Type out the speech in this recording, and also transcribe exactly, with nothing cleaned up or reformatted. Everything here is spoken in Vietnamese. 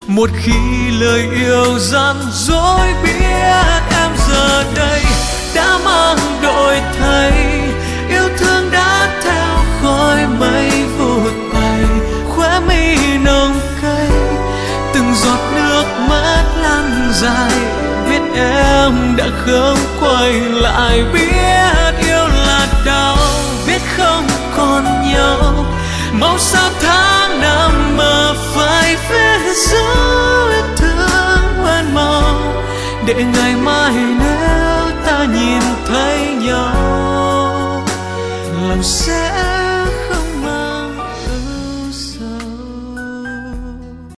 Một khi lời yêu gian dối biết em giờ đây đã mang đổi thay, yêu thương đã theo khói mây vụt bay, khóe mi nồng cay, từng giọt nước mắt lan dài, biết em đã không quay lại, biết yêu là đau, biết không còn nhau, màu sao tháng năm mơ phai phía dưới vết thương hoen màu, để ngày mai nếu ta nhìn thấy nhau lòng sẽ